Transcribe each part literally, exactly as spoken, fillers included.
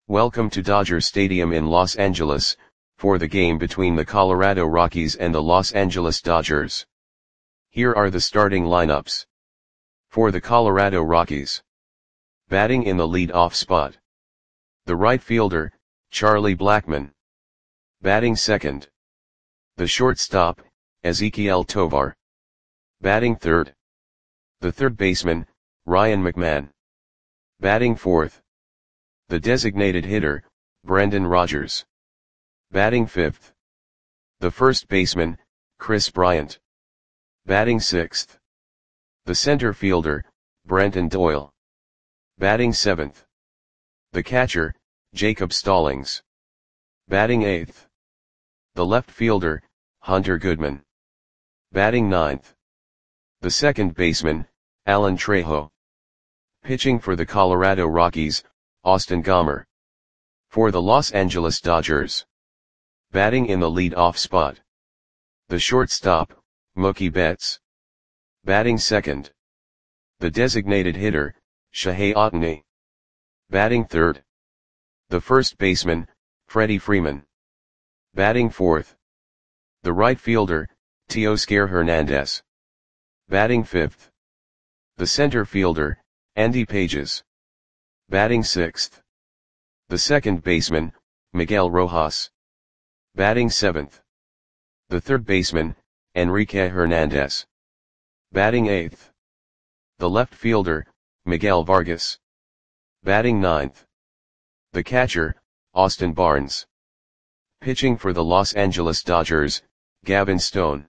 Welcome to Dodger Stadium in Los Angeles, for the game between the Colorado Rockies and the Los Angeles Dodgers. Here are the starting lineups. For the Colorado Rockies. Batting in the lead-off spot. The right fielder, Charlie Blackmon. Batting second. The shortstop, Ezequiel Tovar. Batting third. The third baseman, Ryan McMahon. Batting fourth. The designated hitter, Brendan Rodgers. Batting fifth. The first baseman, Kris Bryant. Batting sixth. The center fielder, Brenton Doyle. Batting seventh. The catcher, Jacob Stallings. Batting eighth. The left fielder, Hunter Goodman. Batting ninth. The second baseman, Alan Trejo. Pitching for the Colorado Rockies, Austin Gomber. For the Los Angeles Dodgers. Batting in the lead-off spot. The shortstop, Mookie Betts. Batting second. The designated hitter, Shohei Ohtani. Batting third. The first baseman, Freddie Freeman. Batting fourth. The right fielder, Teoscar Hernandez. Batting fifth. The center fielder, Andy Pages. Batting sixth. The second baseman, Miguel Rojas. Batting seventh. The third baseman, Enrique Hernandez. Batting eighth. The left fielder, Miguel Vargas. Batting ninth. The catcher, Austin Barnes. Pitching for the Los Angeles Dodgers, Gavin Stone.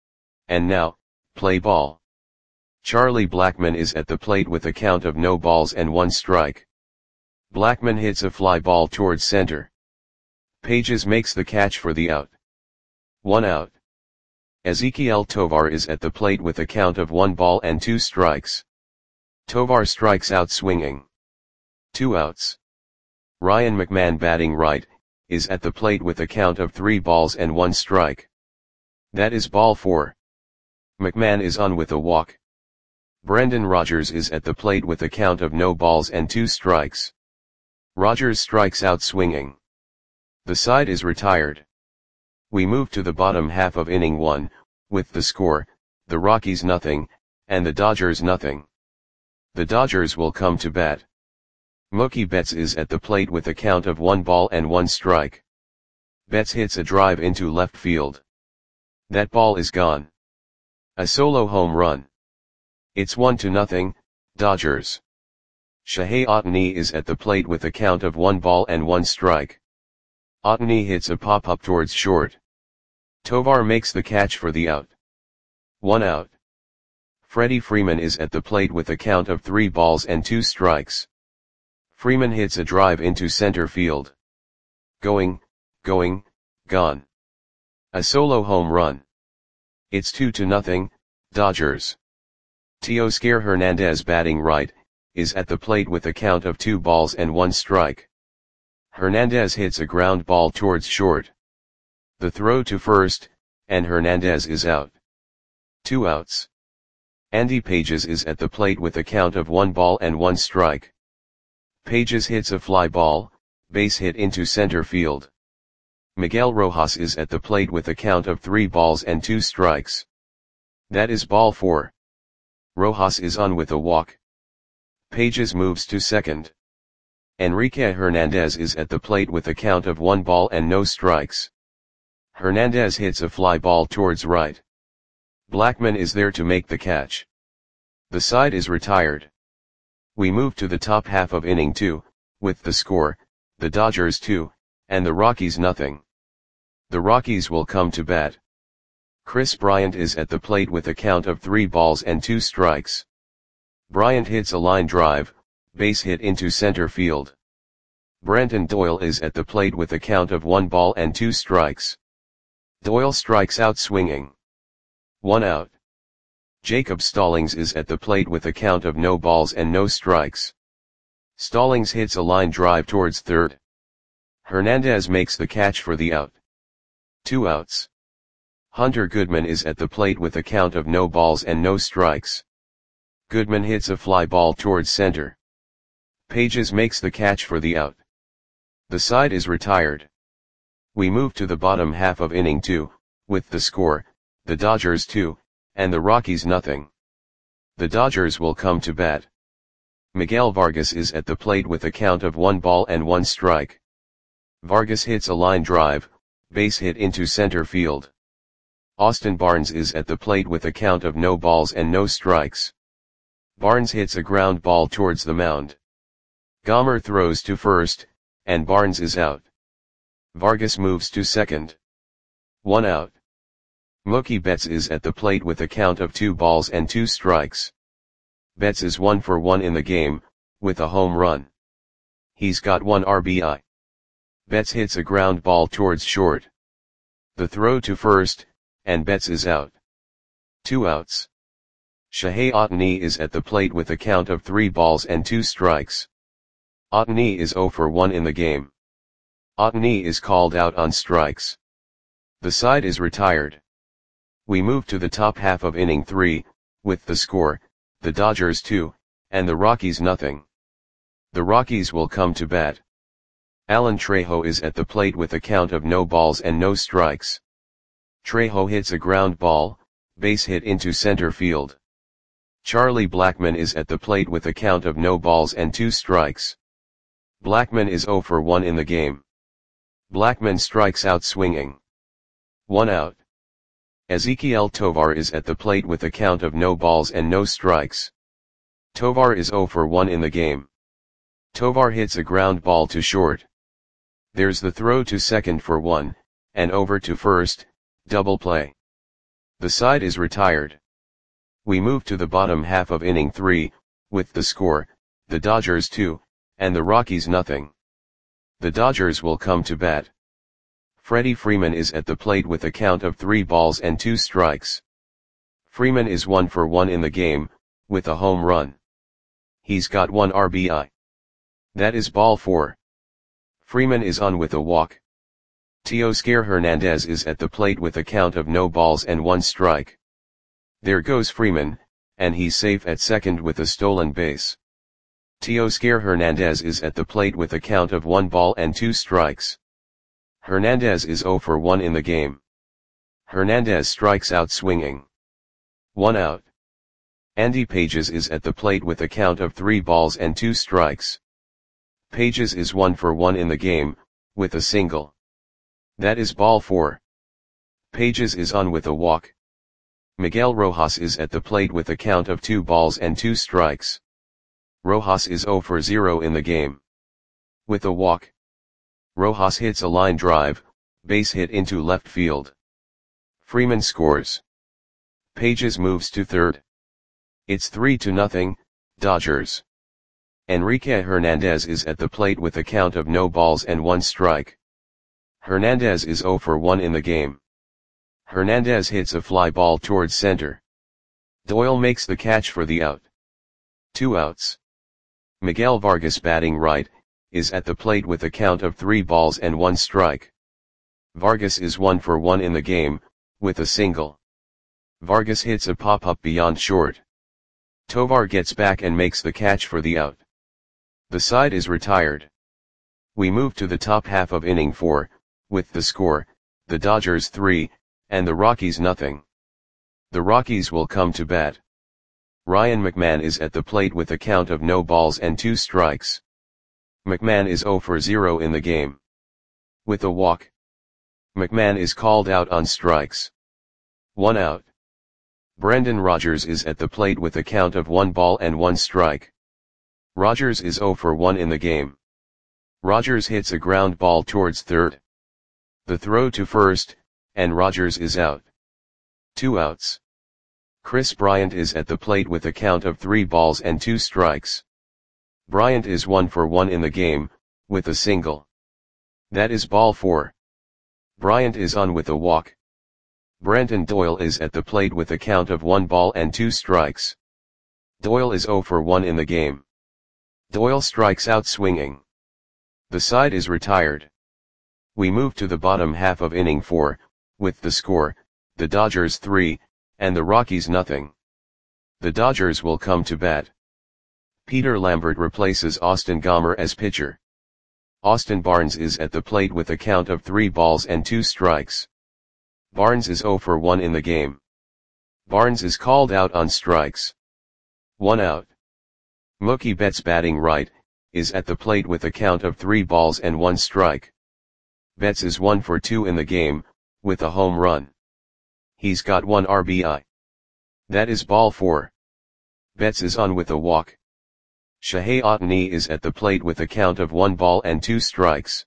And now, play ball. Charlie Blackmon is at the plate with a count of no balls and one strike. Blackmon hits a fly ball towards center. Pages makes the catch for the out. One out. Ezequiel Tovar is at the plate with a count of one ball and two strikes. Tovar strikes out swinging. Two outs. Ryan McMahon, batting right, is at the plate with a count of three balls and one strike. That is ball four. McMahon is on with a walk. Brendan Rodgers is at the plate with a count of no balls and two strikes. Rodgers strikes out swinging. The side is retired. We move to the bottom half of inning one, with the score, the Rockies nothing, and the Dodgers nothing. The Dodgers will come to bat. Mookie Betts is at the plate with a count of one ball and one strike. Betts hits a drive into left field. That ball is gone. A solo home run. It's one to nothing, Dodgers. Shohei Ohtani is at the plate with a count of one ball and one strike. Ohtani hits a pop-up towards short. Tovar makes the catch for the out. One out. Freddie Freeman is at the plate with a count of three balls and two strikes. Freeman hits a drive into center field. Going, going, gone. A solo home run. It's two to nothing, Dodgers. Teoscar Hernandez, batting right, is at the plate with a count of two balls and one strike. Hernandez hits a ground ball towards short. The throw to first, and Hernandez is out. Two outs. Andy Pages is at the plate with a count of one ball and one strike. Pages hits a fly ball, base hit into center field. Miguel Rojas is at the plate with a count of three balls and two strikes. That is ball four. Rojas is on with a walk. Pages moves to second. Enrique Hernandez is at the plate with a count of one ball and no strikes. Hernandez hits a fly ball towards right. Blackmon is there to make the catch. The side is retired. We move to the top half of inning two, with the score, the Dodgers two, and the Rockies nothing. The Rockies will come to bat. Kris Bryant is at the plate with a count of three balls and two strikes. Bryant hits a line drive, base hit into center field. Brenton Doyle is at the plate with a count of one ball and two strikes. Doyle strikes out swinging. One out. Jacob Stallings is at the plate with a count of no balls and no strikes. Stallings hits a line drive towards third. Hernandez makes the catch for the out. Two outs. Hunter Goodman is at the plate with a count of no balls and no strikes. Goodman hits a fly ball towards center. Pages makes the catch for the out. The side is retired. We move to the bottom half of inning two, with the score, the Dodgers two, and the Rockies nothing. The Dodgers will come to bat. Miguel Vargas is at the plate with a count of one ball and one strike. Vargas hits a line drive, base hit into center field. Austin Barnes is at the plate with a count of no balls and no strikes. Barnes hits a ground ball towards the mound. Gomer throws to first, and Barnes is out. Vargas moves to second. One out. Mookie Betts is at the plate with a count of two balls and two strikes. Betts is one for one in the game, with a home run. He's got one R B I. Betts hits a ground ball towards short. The throw to first, and Betts is out. Two outs. Shohei Ohtani is at the plate with a count of three balls and two strikes. Ohtani is zero for one in the game. Ohtani is called out on strikes. The side is retired. We move to the top half of inning three, with the score, the Dodgers two, and the Rockies nothing. The Rockies will come to bat. Alan Trejo is at the plate with a count of no balls and no strikes. Trejo hits a ground ball, base hit into center field. Charlie Blackmon is at the plate with a count of no balls and two strikes. Blackmon is zero for one in the game. Blackmon strikes out swinging. One out. Ezequiel Tovar is at the plate with a count of no balls and no strikes. Tovar is zero for one in the game. Tovar hits a ground ball to short. There's the throw to second for one, and over to first, double play. The side is retired. We move to the bottom half of inning three, with the score, the Dodgers two, and the Rockies nothing. The Dodgers will come to bat. Freddie Freeman is at the plate with a count of three balls and two strikes. Freeman is one for one in the game, with a home run. He's got one R B I. That is ball four. Freeman is on with a walk. Teoscar Hernandez is at the plate with a count of no balls and one strike. There goes Freeman, and he's safe at second with a stolen base. Teoscar Hernandez is at the plate with a count of one ball and two strikes. Hernandez is zero for one in the game. Hernandez strikes out swinging. One out. Andy Pages is at the plate with a count of three balls and two strikes. Pages is one for one in the game, with a single. That is ball four. Pages is on with a walk. Miguel Rojas is at the plate with a count of two balls and two strikes. Rojas is zero for zero in the game. With a walk. Rojas hits a line drive, base hit into left field. Freeman scores. Pages moves to third. It's three to nothing, Dodgers. Enrique Hernandez is at the plate with a count of no balls and one strike. Hernandez is zero for one in the game. Hernandez hits a fly ball towards center. Doyle makes the catch for the out. Two outs. Miguel Vargas, batting right, is at the plate with a count of three balls and one strike. Vargas is one for one in the game, with a single. Vargas hits a pop-up beyond short. Tovar gets back and makes the catch for the out. The side is retired. We move to the top half of inning four, with the score, the Dodgers three, and the Rockies nothing. The Rockies will come to bat. Ryan McMahon is at the plate with a count of no balls and two strikes. McMahon is zero for zero in the game. With a walk. McMahon is called out on strikes. One out. Brendan Rodgers is at the plate with a count of one ball and one strike. Rodgers is zero for one in the game. Rodgers hits a ground ball towards third. The throw to first, and Rodgers is out. Two outs. Chris Bryant is at the plate with a count of three balls and two strikes. Bryant is one for one in the game, with a single. That is ball four. Bryant is on with a walk. Brenton Doyle is at the plate with a count of one ball and two strikes. Doyle is zero for one in the game. Doyle strikes out swinging. The side is retired. We move to the bottom half of inning four, with the score, the Dodgers three, and the Rockies nothing. The Dodgers will come to bat. Peter Lambert replaces Austin Gomer as pitcher. Austin Barnes is at the plate with a count of three balls and two strikes. Barnes is zero for one in the game. Barnes is called out on strikes. One out. Mookie Betts, batting right, is at the plate with a count of three balls and one strike. Betts is one for two in the game, with a home run. He's got one R B I. That is ball four. Betts is on with a walk. Shohei Ohtani is at the plate with a count of one ball and two strikes.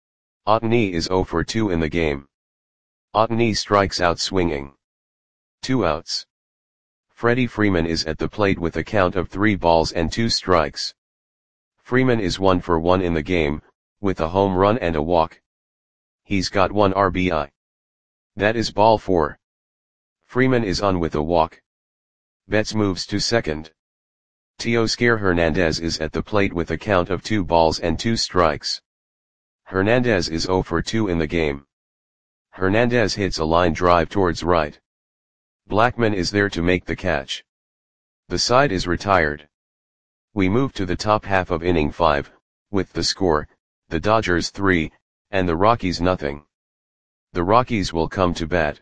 Ohtani is zero for two in the game. Ohtani strikes out swinging. Two outs. Freddie Freeman is at the plate with a count of three balls and two strikes. Freeman is one for one in the game, with a home run and a walk. He's got one R B I. That is ball four. Freeman is on with a walk. Betts moves to second. Teoscar Hernandez is at the plate with a count of two balls and two strikes. Hernandez is zero for two in the game. Hernandez hits a line drive towards right. Blackmon is there to make the catch. The side is retired. We move to the top half of inning five, with the score, the Dodgers three, and the Rockies nothing. The Rockies will come to bat.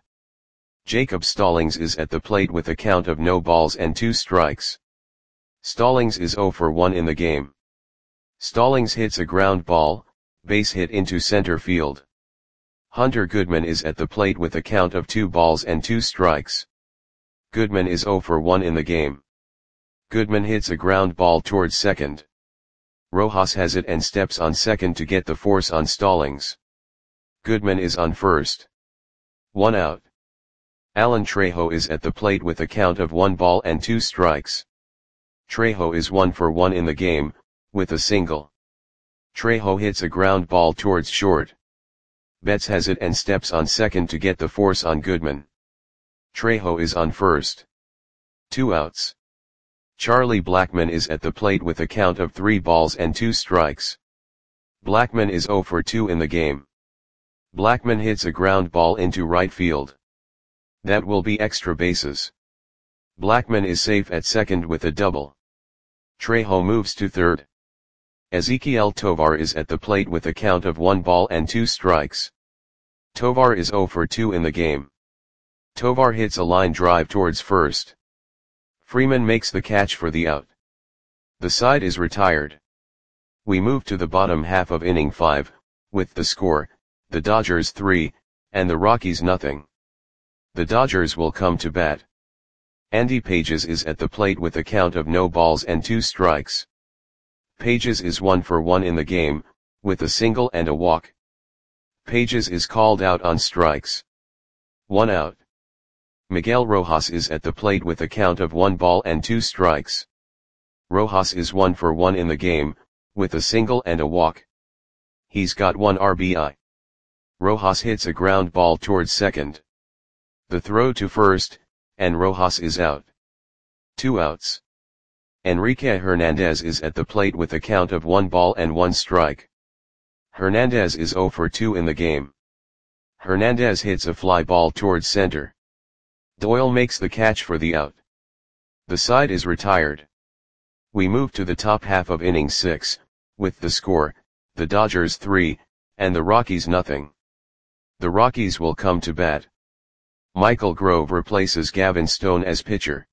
Jacob Stallings is at the plate with a count of no balls and two strikes. Stallings is zero for one in the game. Stallings hits a ground ball, base hit into center field. Hunter Goodman is at the plate with a count of two balls and two strikes. Goodman is zero for one in the game. Goodman hits a ground ball towards second. Rojas has it and steps on second to get the force on Stallings. Goodman is on first. One out. Alan Trejo is at the plate with a count of one ball and two strikes. Trejo is one for one in the game, with a single. Trejo hits a ground ball towards short. Betts has it and steps on second to get the force on Goodman. Trejo is on first. Two outs. Charlie Blackmon is at the plate with a count of three balls and two strikes. Blackmon is zero for two in the game. Blackmon hits a ground ball into right field. That will be extra bases. Blackmon is safe at second with a double. Trejo moves to third. Ezequiel Tovar is at the plate with a count of one ball and two strikes. Tovar is zero for two in the game. Tovar hits a line drive towards first. Freeman makes the catch for the out. The side is retired. We move to the bottom half of inning five, with the score, the Dodgers three, and the Rockies nothing. The Dodgers will come to bat. Andy Pages is at the plate with a count of no balls and two strikes. Pages is one for one in the game, with a single and a walk. Pages is called out on strikes. One out. Miguel Rojas is at the plate with a count of one ball and two strikes. Rojas is one for one in the game, with a single and a walk. He's got one R B I. Rojas hits a ground ball towards second. The throw to first, and Rojas is out. Two outs. Enrique Hernandez is at the plate with a count of one ball and one strike. Hernandez is zero for two in the game. Hernandez hits a fly ball towards center. Doyle makes the catch for the out. The side is retired. We move to the top half of inning six, with the score, the Dodgers three, and the Rockies nothing. The Rockies will come to bat. Michael Grove replaces Gavin Stone as pitcher.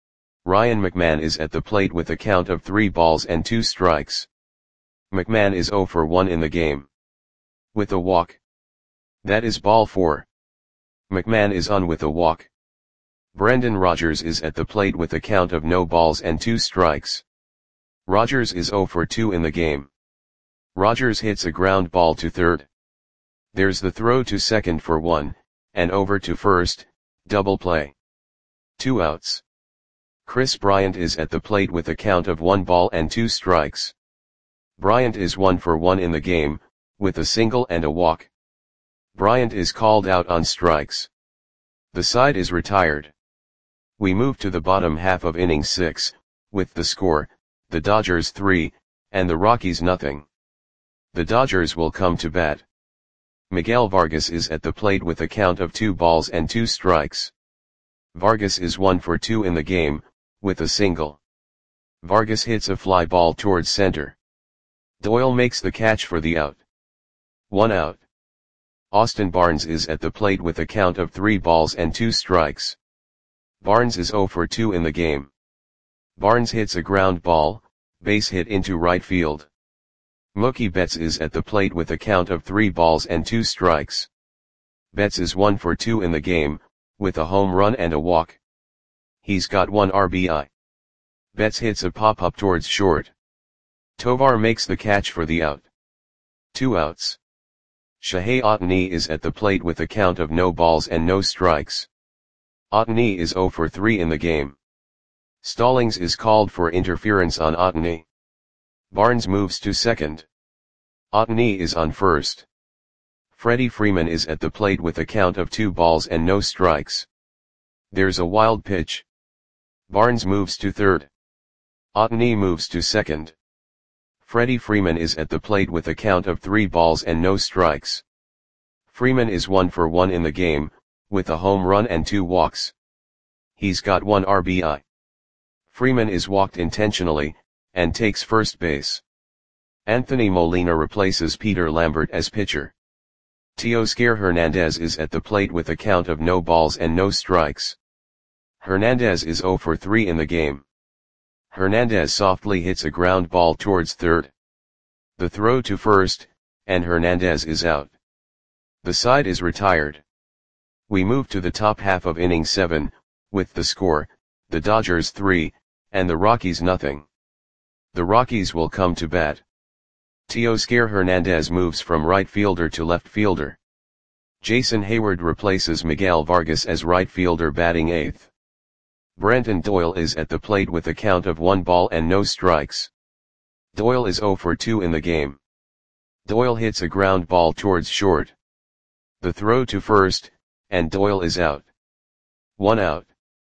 Ryan McMahon is at the plate with a count of three balls and two strikes. McMahon is zero for one in the game. With a walk. That is ball four. McMahon is on with a walk. Brendan Rodgers is at the plate with a count of no balls and two strikes. Rodgers is zero for two in the game. Rodgers hits a ground ball to third. There's the throw to second for one, and over to first, double play. Two outs. Chris Bryant is at the plate with a count of one ball and two strikes. Bryant is one for one in the game, with a single and a walk. Bryant is called out on strikes. The side is retired. We move to the bottom half of inning six, with the score, the Dodgers three, and the Rockies nothing. The Dodgers will come to bat. Miguel Vargas is at the plate with a count of two balls and two strikes. Vargas is one for two in the game, with a single. Vargas hits a fly ball towards center. Doyle makes the catch for the out. One out. Austin Barnes is at the plate with a count of three balls and two strikes. Barnes is zero for two in the game. Barnes hits a ground ball, base hit into right field. Mookie Betts is at the plate with a count of three balls and two strikes. Betts is one for two in the game, with a home run and a walk. He's got one R B I. Betts hits a pop-up towards short. Tovar makes the catch for the out. Two outs. Shohei Ohtani is at the plate with a count of no balls and no strikes. Ohtani is zero for three in the game. Stallings is called for interference on Ohtani. Barnes moves to second. Ohtani is on first. Freddie Freeman is at the plate with a count of two balls and no strikes. There's a wild pitch. Barnes moves to third. Ohtani moves to second. Freddie Freeman is at the plate with a count of three balls and no strikes. Freeman is one for one in the game, with a home run and two walks. He's got one R B I. Freeman is walked intentionally, and takes first base. Anthony Molina replaces Peter Lambert as pitcher. Teoscar Hernandez is at the plate with a count of no balls and no strikes. Hernandez is zero for three in the game. Hernandez softly hits a ground ball towards third. The throw to first, and Hernandez is out. The side is retired. We move to the top half of inning seven, with the score, the Dodgers three, and the Rockies nothing. The Rockies will come to bat. Teoscar Hernandez moves from right fielder to left fielder. Jason Hayward replaces Miguel Vargas as right fielder batting eighth. Brenton Doyle is at the plate with a count of one ball and no strikes. Doyle is zero for two in the game. Doyle hits a ground ball towards short. The throw to first, and Doyle is out. One out.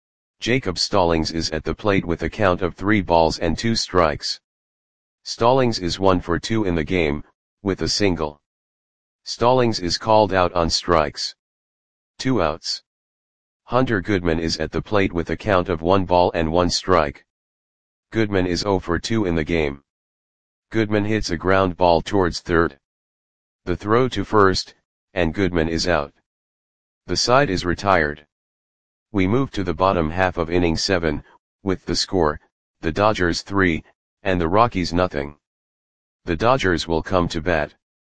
Jacob Stallings is at the plate with a count of three balls and two strikes. Stallings is one for two in the game, with a single. Stallings is called out on strikes. Two outs. Hunter Goodman is at the plate with a count of one ball and one strike. Goodman is zero for two in the game. Goodman hits a ground ball towards third. The throw to first, and Goodman is out. The side is retired. We move to the bottom half of inning seven, with the score, the Dodgers three, and the Rockies nothing. The Dodgers will come to bat.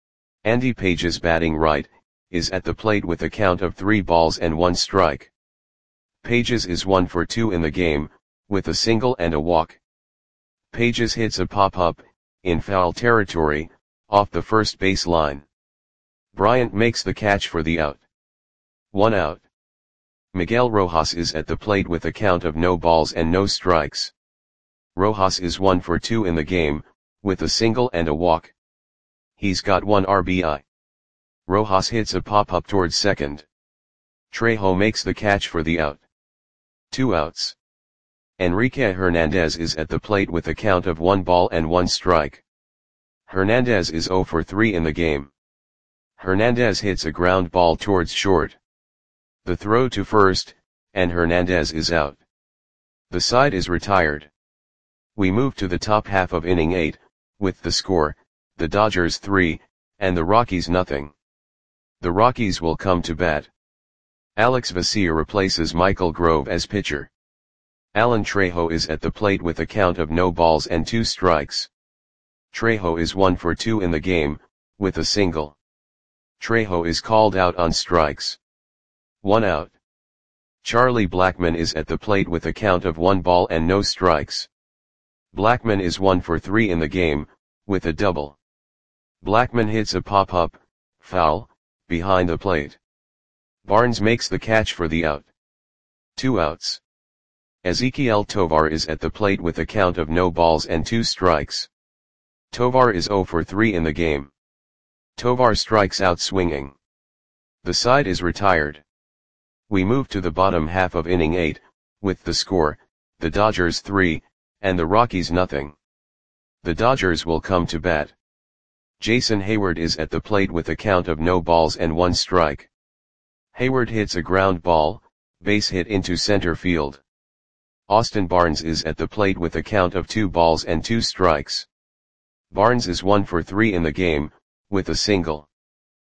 Andy Pages batting right, is at the plate with a count of three balls and one strike. Pages is one for two in the game, with a single and a walk. Pages hits a pop-up, in foul territory, off the first base line. Bryant makes the catch for the out. One out. Miguel Rojas is at the plate with a count of no balls and no strikes. Rojas is one for two in the game, with a single and a walk. He's got one R B I. Rojas hits a pop-up towards second. Trejo makes the catch for the out. Two outs. Enrique Hernandez is at the plate with a count of one ball and one strike. Hernandez is zero for three in the game. Hernandez hits a ground ball towards short. The throw to first, and Hernandez is out. The side is retired. We move to the top half of inning eight, with the score, the Dodgers three, and the Rockies nothing. The Rockies will come to bat. Alex Vesia replaces Michael Grove as pitcher. Alan Trejo is at the plate with a count of no balls and two strikes. Trejo is one for two in the game, with a single. Trejo is called out on strikes. One out. Charlie Blackmon is at the plate with a count of one ball and no strikes. Blackmon is one for three in the game, with a double. Blackmon hits a pop-up, foul, behind the plate. Barnes makes the catch for the out. Two outs. Ezequiel Tovar is at the plate with a count of no balls and two strikes. Tovar is zero for three in the game. Tovar strikes out swinging. The side is retired. We move to the bottom half of inning eight, with the score, the Dodgers three, and the Rockies nothing. The Dodgers will come to bat. Jason Hayward is at the plate with a count of no balls and one strike. Hayward hits a ground ball, base hit into center field. Austin Barnes is at the plate with a count of two balls and two strikes. Barnes is one for three in the game, with a single.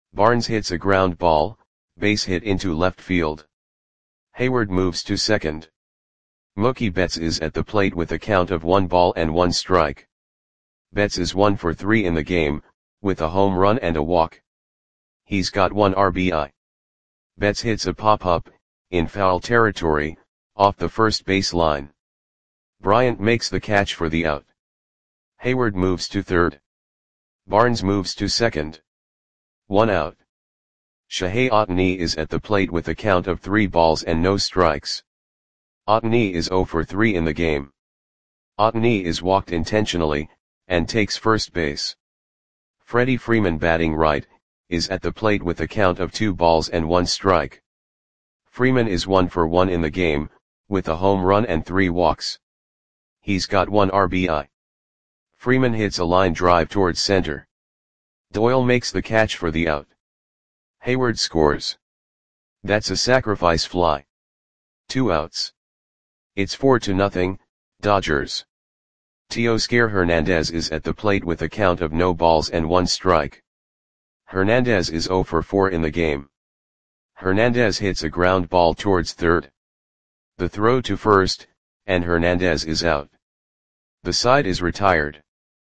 Barnes hits a ground ball, base hit into left field. Hayward moves to second. Mookie Betts is at the plate with a count of one ball and one strike. Betts is one for three in the game, with a home run and a walk. He's got one R B I. Betts hits a pop-up, in foul territory, off the first base line. Bryant makes the catch for the out. Hayward moves to third. Barnes moves to second. One out. Shohei Ohtani is at the plate with a count of three balls and no strikes. Ohtani is zero for three in the game. Ohtani is walked intentionally, and takes first base. Freddie Freeman, batting right, is at the plate with a count of two balls and one strike. Freeman is one for one in the game, with a home run and three walks. He's got one R B I. Freeman hits a line drive towards center. Doyle makes the catch for the out. Hayward scores. That's a sacrifice fly. Two outs. It's four to nothing, Dodgers. Teoscar Hernandez is at the plate with a count of no balls and one strike. Hernandez is zero for four in the game. Hernandez hits a ground ball towards third. The throw to first, and Hernandez is out. The side is retired.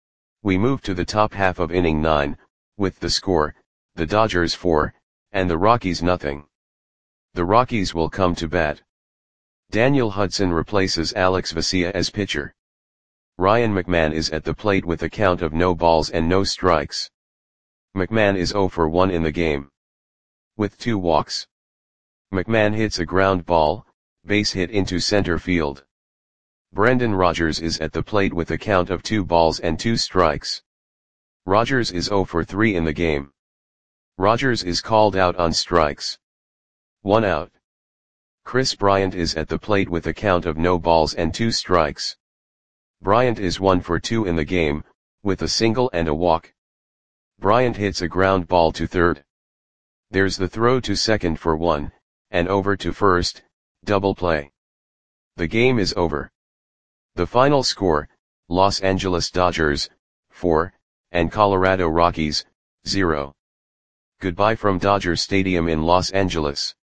We move to the top half of inning nine, with the score, the Dodgers four, and the Rockies nothing. The Rockies will come to bat. Daniel Hudson replaces Alex Vesia as pitcher. Ryan McMahon is at the plate with a count of no balls and no strikes. McMahon is zero for one in the game. With two walks. McMahon hits a ground ball, base hit into center field. Brendan Rodgers is at the plate with a count of two balls and two strikes. Rodgers is zero for three in the game. Rodgers is called out on strikes. One out. Chris Bryant is at the plate with a count of no balls and two strikes. Bryant is one for two in the game, with a single and a walk. Bryant hits a ground ball to third. There's the throw to second for one, and over to first, double play. The game is over. The final score, Los Angeles Dodgers, four, and Colorado Rockies, zero. Goodbye from Dodger Stadium in Los Angeles.